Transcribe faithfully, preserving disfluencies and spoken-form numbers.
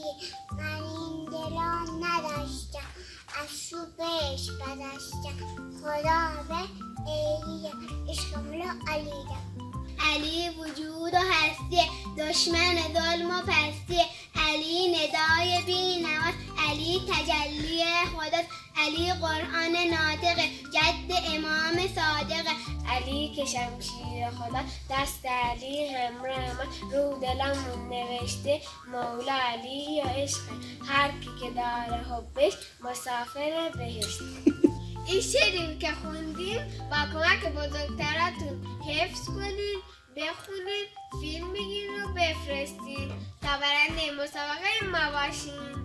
من این دلان نداشتم، از شو بهش بداشتم. خدا به علی عشقم رو علیدم. علی وجود و هستی، دشمن ظلم و پستی. علی ندای بینواست، علی تجلی خداست. علی قرآن ناطق، جد امام صادق. علی که شمشیر خدا، دست علی همراه ما. رو دلمون نوشته مولا علی یا عشق، هر کی که داره حبش مسافر بهشت. این شعری که خوندیم با کمک بزرگتراتون حفظ کنین، بخونین، فیلم بگیرین و بفرستین تا برنده مسابقه ما باشین.